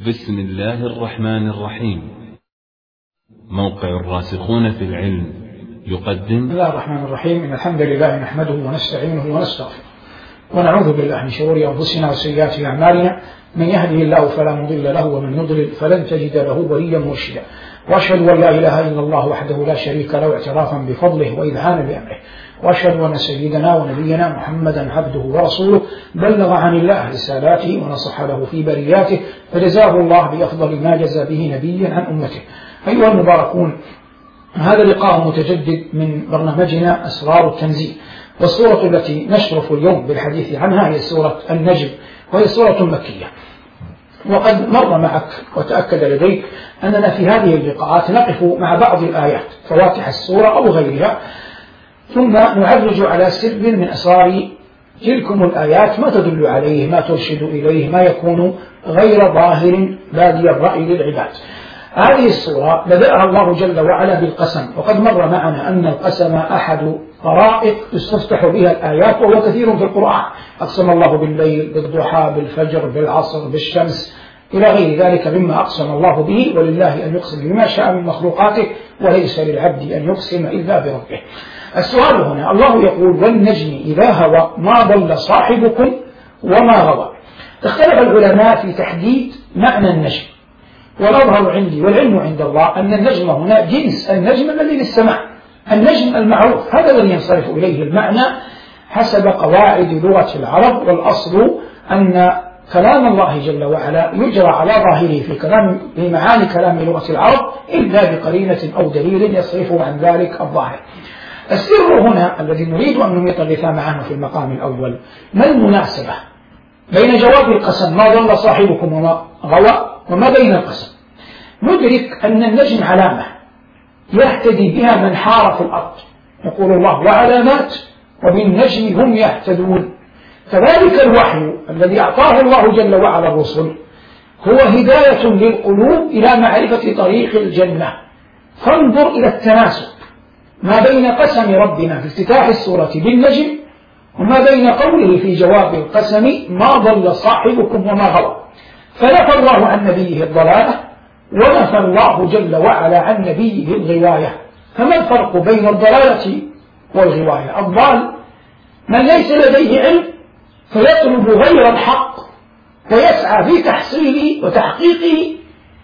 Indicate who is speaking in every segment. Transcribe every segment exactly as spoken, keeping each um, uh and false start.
Speaker 1: بسم الله الرحمن الرحيم. موقع الراسخون في العلم يقدم.
Speaker 2: بسم الله الرحمن الرحيم. إن الحمد لله نحمده ونستعينه ونستغفره ونعوذ بالله من شرور أنفسنا وسيئات أعمالنا، من يهده الله فلا مضل له ومن يضلل فلن تجد له وليا مرشدا، وأشهد أن لا إله إلا الله وحده لا شريك له اعترافا بفضله وإذعانا بأمره، وأشهد أن سيدنا ونبينا محمدا عبده ورسوله بلغ عن الله رسالاته ونصح له في برياته، فجزاه الله بأفضل ما جزى به نبيا عن أمته. أيها المباركون، هذا لقاء متجدد من برنامجنا أسرار التنزيل، والسورة التي نشرف اليوم بالحديث عنها هي سورة النجم، وهي سورة مكية. وقد مر معك وتأكد لديك أننا في هذه اللقاءات نقف مع بعض الآيات فواتح السورة أو غيرها، ثم نعرج على سر من أسرار تلكم الآيات، ما تدل عليه، ما ترشد إليه، ما يكون غير ظاهر بادي الرأي للعباد. هذه السورة بدأها الله جل وعلا بالقسم، وقد مر معنا أن القسم أحد طرائق تستفتح بها الآيات، وهو كثير في القرآن. أقسم الله بالليل، بالضحى، بالفجر، بالعصر، بالشمس، إلى غير ذلك مما أقسم الله به، ولله أن يقسم بما شاء من مخلوقاته، وليس للعبد أن يقسم إلا بربه. السؤال هنا، الله يقول والنجم إذا هوى ما ضل صاحبكم وما غوى. اختلف العلماء في تحديد معنى النجم، والأظهر عندي والعلم عند الله أن النجم هنا جنس النجم الذي للسماء، النجم المعروف، هذا الذي ينصرف إليه المعنى حسب قواعد لغة العرب. والأصل أن كلام الله جل وعلا يجرى على ظاهره في كلام في معاني كلام لغة العرب إلا بقرينة أو دليل يصرفه عن ذلك الظاهر. السر هنا الذي نريد أن نميط اللثام عنه في المقام الأول، ما المناسبة بين جواب القسم ما ضل صاحبكم وما غوى وما بين القسم؟ ندرك أن النجم علامة يهتدي بها من حار في الأرض، يقول الله وعلامات وبالنجم هم يهتدون. كذلك الوحي الذي أعطاه الله جل وعلا الرسل هو هداية للقلوب إلى معرفة طريق الجنة. فانظر إلى التناسب ما بين قسم ربنا في افتتاح السورة بالنجم وما بين قوله في جواب القسم ما ضل صاحبكم وما غوى. فنفى الله عن نبيه الضلالة ونفى الله جل وعلا عن نبيه الغواية. فما الفرق بين الضلالة والغواية؟ الضال من ليس لديه علم فيطلب غير الحق ويسعى في تحصيله وتحقيقه،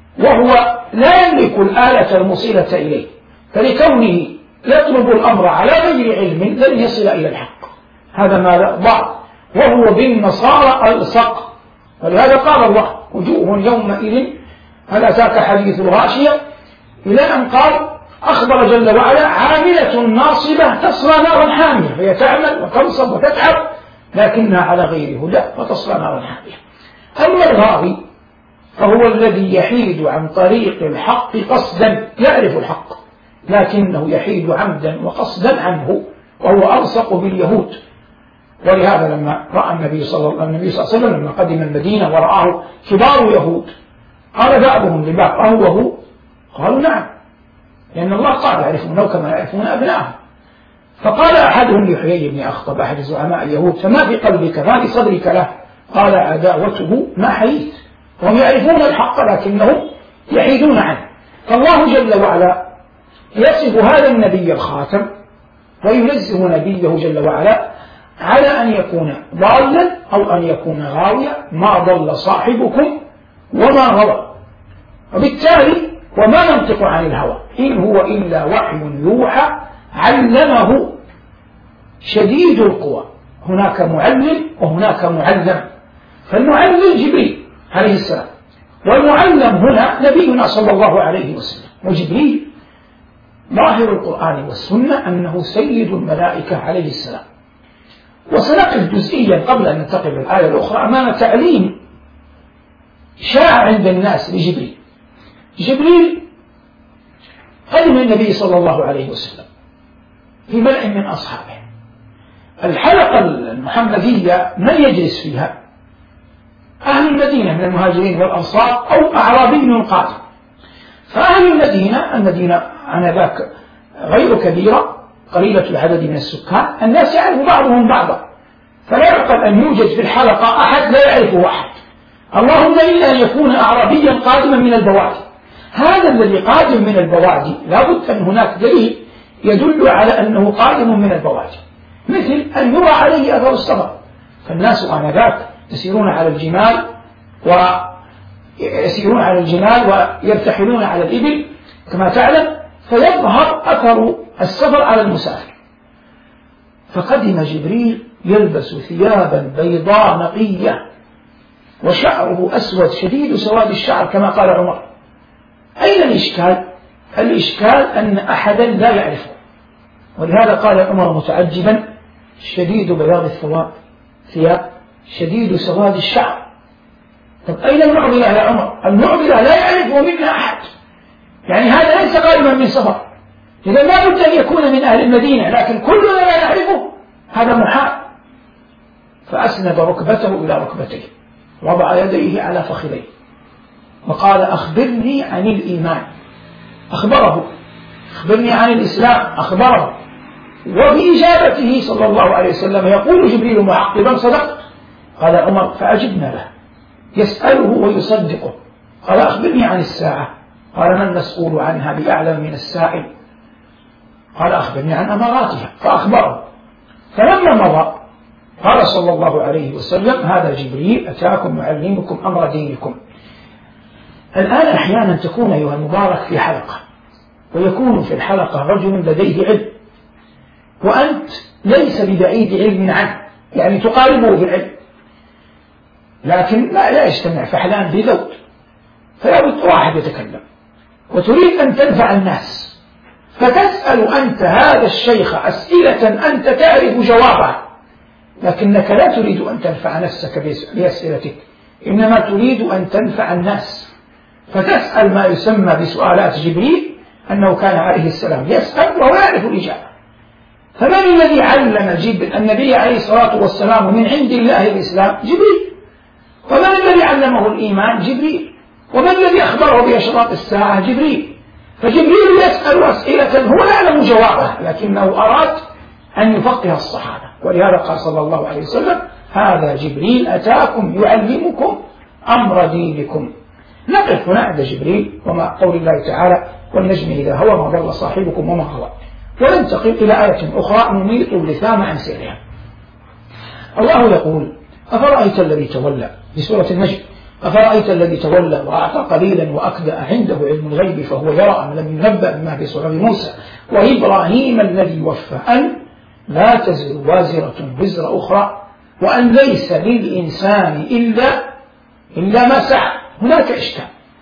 Speaker 2: وهو لا يملك الآلة الموصلة إليه، فلكونه يطلب الأمر على غير علم لن يصل إلى الحق. هذا ما ضال، وهو بالنصارى الصق. ولهذا قال الله وجوه يومئذ هل أتاك حديث الغاشية، إلى أن قال أخبر جل وعلا عاملة ناصبة تصلى نارا حامية، فهي تعمل وتنصب وتتعب لكنها على غير هدى وتصلى نارا حامية. أما الغاوي فهو الذي يحيد عن طريق الحق قصدا، يعرف الحق لكنه يحيد عمدا وقصدا عنه، وهو ألصق باليهود. ولهذا لما رأى النبي صلى الله عليه وسلم لما قدم المدينة ورآه كبار يهود قال بعضهم لبعض أهوه؟ قالوا نعم، لأن الله قال يعرفونه كما يعرفون أبنائهم. فقال أحدهم لحيي بن أخطب أحد زعماء اليهود فما في قلبك ما في صدرك له؟ قال عداوته ما حييت. وهم يعرفون الحق لكنهم يحيدون عنه. فالله جل وعلا يصف هذا النبي الخاتم وينزه نبيه جل وعلا على أن يكون ضالا أو أن يكون غاويا. ما ضل صاحبكم وما غوى، وبالتالي وما ينطق عن الهوى إن هو إلا وحي يوحى علمه شديد القوى. هناك معلم وهناك معلم، فالمعلم جبريل عليه السلام، والمعلم هنا نبينا صلى الله عليه وسلم. وجبريل ظاهر القرآن والسنة أنه سيد الملائكة عليه السلام. وسنقف جزئيا قبل أن ننتقل للآية الأخرى أمام تعليم شاع عند الناس لجبريل. جبريل قدم النبي صلى الله عليه وسلم في ملأ من أصحابه. الحلقة المحمدية من يجلس فيها؟ أهل المدينة من المهاجرين والأنصار أو أعرابي قادم. فأهل المدينة المدينة آنذاك غير كبيرة، قليلة العدد من السكان، الناس يعرف بعضهم بعضا، فلا يعقل أن يوجد في الحلقة أحد لا يعرفه أحد. اللهم إلا أن يكون أعرابيا قادما من البوادي. هذا الذي قادم من البوادي لا بد أن هناك دليل يدل على أنه قادم من البوادي، مثل أن يرى عليه أثر السفر، فالناس آنذاك يسيرون على الجمال ويسيرون على الجمال ويرتحلون على الإبل كما تعلم، فيظهر أثر السفر على المسافر. فقدم جبريل يلبس ثيابا بيضاء نقية وشعره أسود شديد سواد الشعر كما قال عمر. أين الإشكال؟ الإشكال أن أحدا لا يعرفه، ولهذا قال عمر متعجبا: شديد بياض الثواب ثياب شديد سواد الشعر. طب أين المعضلة يا عمر؟ المعضلة لا يعرفه منا أحد، يعني هذا ليس قائما من سفر، إذا لا بد أن يكون من أهل المدينة، لكن كلنا لا نعرفه، هذا محال. فأسند ركبته إلى ركبتيه، وضع يديه على فخذيه، وقال: أخبرني عن الإيمان. أخبره. أخبرني عن الإسلام. أخبره. وبإجابته صلى الله عليه وسلم يقول جبريل معقبا: صدقت. قال عمر: فأجبنا له، يسأله ويصدقه. قال: أخبرني عن الساعة. قال: ما المسؤول عنها بأعلم من السائل. قال: أخبرني عن أماراتها. فأخبره. فلما مضى قال صلى الله عليه وسلم: هذا جبريل أتاكم يعلمكم أمر دينكم. الآن أحيانا تكون أيها المبارك في حلقة، ويكون في الحلقة رجل لديه علم، وأنت ليس ببعيد علم عنه، يعني تقاربه بالعلم، لكن لا, لا يجتمع فحلان في ذوق، فلا بد واحد يتكلم، وتريد أن تنفع الناس، فتسأل أنت هذا الشيخ أسئلة أنت تعرف جوابها، لكنك لا تريد أن تنفع نفسك بأسئلتك، إنما تريد أن تنفع الناس، فتسأل ما يسمى بسؤالات جبريل، أنه كان عليه السلام يسأل وهو يعرف الإجابة. فمن الذي علم جبريل النبي عليه الصلاة والسلام من عند الله الإسلام؟ جبريل. ومن الذي علمه الإيمان؟ جبريل. ومن الذي أخبره بأشراط الساعة؟ جبريل. فجبريل يسأل أسئلة هو لا يعلم جوابها، لكنه أراد أن يفقه الصحابة، ولهذا قال صلى الله عليه وسلم: هذا جبريل أتاكم يعلمكم أمر دينكم. نقف هنا عند جبريل وما قول الله تعالى: والنجم إذا هوى ما ضل صاحبكم وما غوى، وننتقل إلى آية أخرى نميط اللثام عن سيرها. الله يقول: أفرأيت الذي تولى، في سورة النجم: أفرأيت الذي تولى وأعطى قليلا وأكدأ عنده علم الغيب فهو يرى أم لم ينبأ بما في صحف موسى وإبراهيم الذي وفى أن لا تزر وازرة وزر أخرى وأن ليس للإنسان إلا إلا ما سعى. هناك إشكال،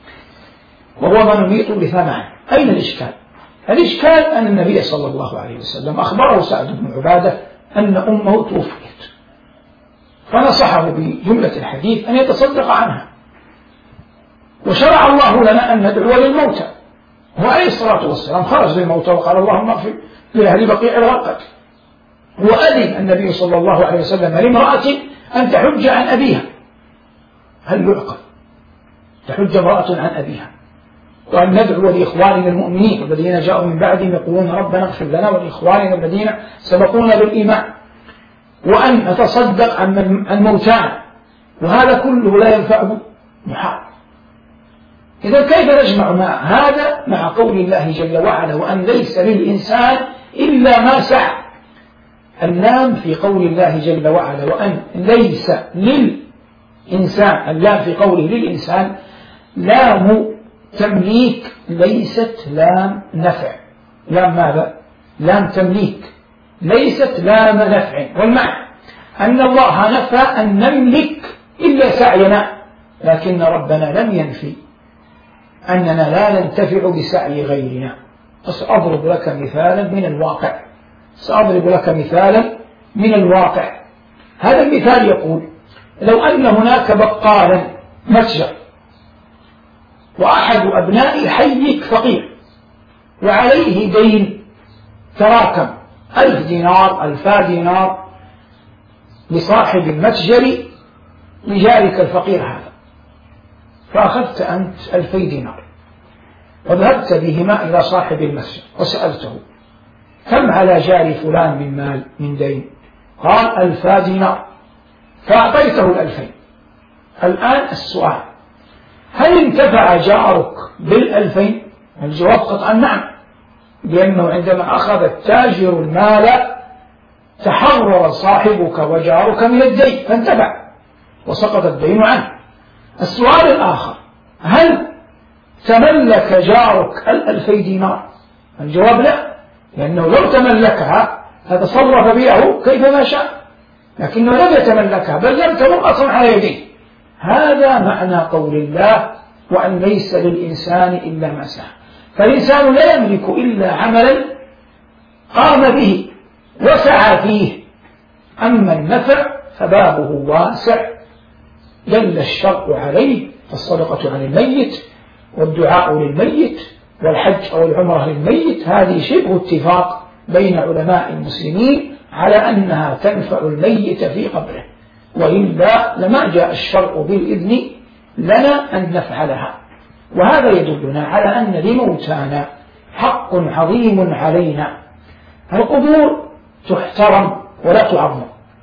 Speaker 2: وهو ما نميط اللثام عنه. أين الإشكال؟ الإشكال أن النبي صلى الله عليه وسلم أخبره سعد بن عبادة أن أمه توفيت، فنصحه بجملة الحديث أن يتصدق عنها، وشرع الله لنا أن ندعو للموتى، وعليه الصلاة والسلام خرج للموتى وقال: اللهم اغفر لأهل بقيع الغرقد. وأذن النبي صلى الله عليه وسلم لامرأة أن تحج عن أبيها. هل يعقل تحج امرأة عن أبيها؟ وأن ندعو لإخواننا المؤمنين الذين جاءوا من بعدهم يقولون: ربنا اغفر لنا ولإخواننا الذين سبقونا بالإيمان، وأن نتصدق عن موتانا، وهذا كله لا ينفعه محال. إذا كيف نجمع مع هذا مع قول الله جل وعلا: وأن ليس للإنسان إلا ما سعى؟ اللام في قول الله جل وعلا وأن ليس للإنسان، اللام في قوله للإنسان لام تمليك، ليست لام نفع. لام ماذا؟ لام تمليك، ليست لام نفع. والمعنى أن الله نفى أن نملك إلا سعينا، لكن ربنا لم ينفي أننا لا ننتفع بسعي غيرنا. سأضرب لك مثالا من الواقع سأضرب لك مثالا من الواقع هذا المثال يقول: لو أن هناك بقالا متجر، وأحد أبناء حيك فقير وعليه دين تراكم ألف دينار ألفا دينار لصاحب المتجر لجارك الفقير هذا، فأخذت أنت ألفي دينار وذهبت بهما إلى صاحب المتجر وسألته: كم على جاري فلان من مال من دين؟ قال: ألفا دينار. فأعطيته الألفين، الآن السؤال: هل انتفع جارك بالألفين؟ الجواب قطعا نعم، لأنه عندما أخذ التاجر المال تحرر صاحبك وجارك من الدين فانتفع وسقط الدين عنه. السؤال الآخر: هل تملك جارك الألفي دينار؟ الجواب لا، لأنه لو تملكها فتصرف بها كيفما شاء، لكنه لم يتملكها بل لم تمر أصلا على يديه. هذا معنى قول الله: وأن ليس للإنسان إلا ما سعى. فالإنسان لا يملك إلا عملا قام به وسعى فيه. أما النفع فبابه واسع دل الشرع عليه، فالصدقة عن الميت والدعاء للميت والحج أو العمرة للميت هذه شبه اتفاق بين علماء المسلمين على أنها تنفع الميت في قبره، وإلا لما جاء الشرع بالإذن لنا أن نفعلها. وهذا يدلنا على أن لموتانا حق عظيم علينا. القبور تحترم ولا تعظم،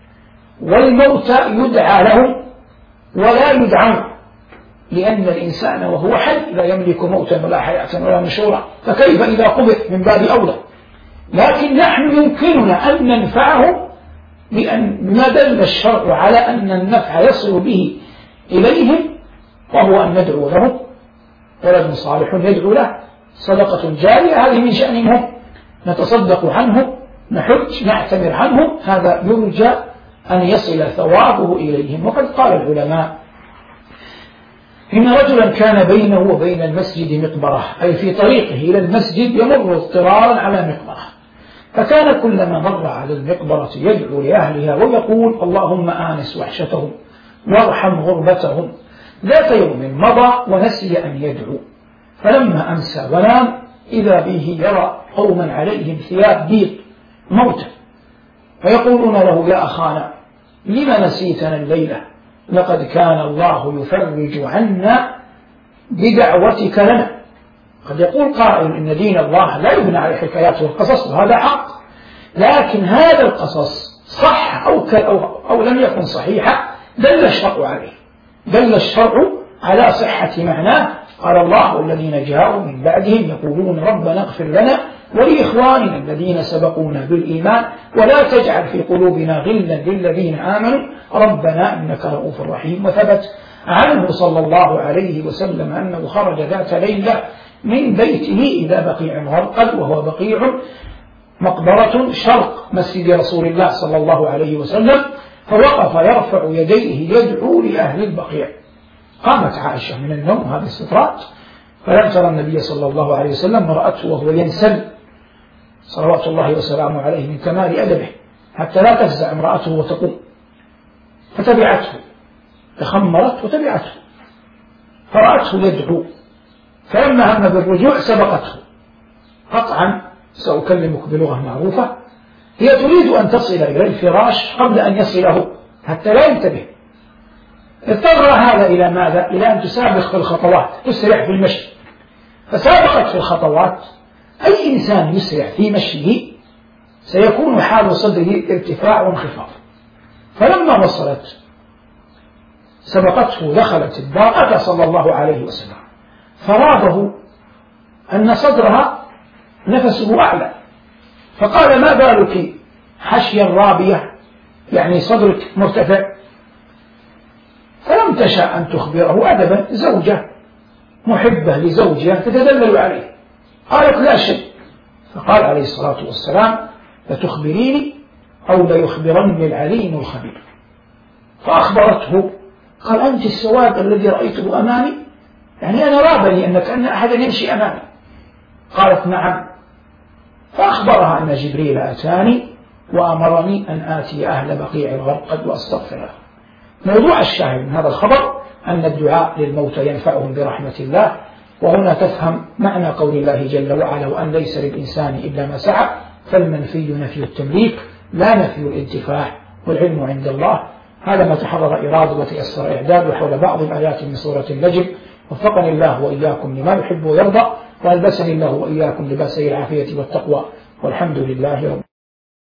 Speaker 2: والموتى يدعى لهم ولا يدعون، لأن الإنسان وهو حي لا يملك موتا ولا حياة ولا نشورا، فكيف إذا قبر؟ من باب أولى. لكن نحن يمكننا أن ننفعه بما دل الشرع على أن النفع يصل به إليهم، وهو أن ندعو له، ولد صالح يدعو له، صدقة جارية هذه من شأنهم، نتصدق عنه، نحج، نعتمر عنه، هذا يرجى أن يصل ثوابه إليهم. وقد قال العلماء: إن رجلا كان بينه وبين المسجد مقبرة، أي في طريقه إلى المسجد يمر اضطرارا على مقبرة، فكان كلما مر على المقبرة يدعو لأهلها ويقول: اللهم آنس وحشتهم وارحم غربتهم. ذات يوم مضى ونسي أن يدعو، فلما أمسى ونام إذا به يرى قوما عليهم ثياب بيض موتى، فيقولون له: يا أخانا لما نسيتنا الليلة؟ لقد كان الله يفرج عنا بدعوتك لنا. قد يقول قائل إن دين الله لا يبنى على الحكايات والقصص، وهذا حق، لكن هذا القصص صح أو, أو, أو لم يكن صحيحا دل الشرع عليه، دل الشرع على صحة معناه. قال الله: الذين جاءوا من بعدهم يقولون ربنا اغفر لنا ولإخواننا الذين سبقونا بالإيمان ولا تجعل في قلوبنا غلا للذين آمنوا ربنا إنك رؤوف رحيم. وثبت عنه صلى الله عليه وسلم أنه خرج ذات ليلة من بيته إلى بقيع غرقد، وهو بقيع مقبرة شرق مسجد رسول الله صلى الله عليه وسلم، فوقف يرفع يديه يدعو لأهل البقيع. قامت عائشة من النوم، هذا السترات، فلم ترى النبي صلى الله عليه وسلم، رأته وهو ينسل صلوات الله وسلامه عليه من كمال أدبه حتى لا تفزع امرأته وتقوم، فتبعته، تخمرت وتبعته، فرأته يدعو، فلما هم بالرجوع سبقته. قطعا سأكلمك بلغة معروفة، هي تريد أن تصل إلى الفراش قبل أن يصله حتى لا ينتبه. اضطر هذا إلى ماذا؟ إلى أن تسابق في الخطوات، تسرع في المشي، فسابقت في الخطوات. أي إنسان يسرع في مشيه سيكون حال صدره ارتفاع وانخفاض. فلما وصلت سبقته دخلت الدار، أتى صلى الله عليه وسلم فرابه أن صدرها نفسه أعلى، فقال: ما بالك حشيا رابية، يعني صدرك مرتفع؟ فلم تشاء أن تخبره أدبا، زوجة محبة لزوجها تتدلل عليه، قالت: لا شيء. فقال عليه الصلاة والسلام: لتخبريني أو ليخبرني العليم الخبير. فأخبرته، قال: أنت السواد الذي رأيته أمامي؟ يعني أنا رابني أنك أن أحدا يمشي أمامي. قالت: نعم. فأخبرها أن جبريل أتاني وأمرني أن آتي أهل بقيع الغرقد وأستغفر له. موضوع الشاهد من هذا الخبر أن الدعاء للموتى ينفعهم برحمة الله. وهنا تفهم معنى قول الله جل وعلا: وأن ليس للإنسان إلا ما سعى. فالمنفي نفي التمليك لا نفي الانتفاع، والعلم عند الله. هذا ما تحرر إرادة وتيسر إعداد حول بعض الآيات من سورة النجم. وفقني الله وإياكم لما يحب ويرضى، وألبسني الله وإياكم لباسي العافية والتقوى، والحمد لله رب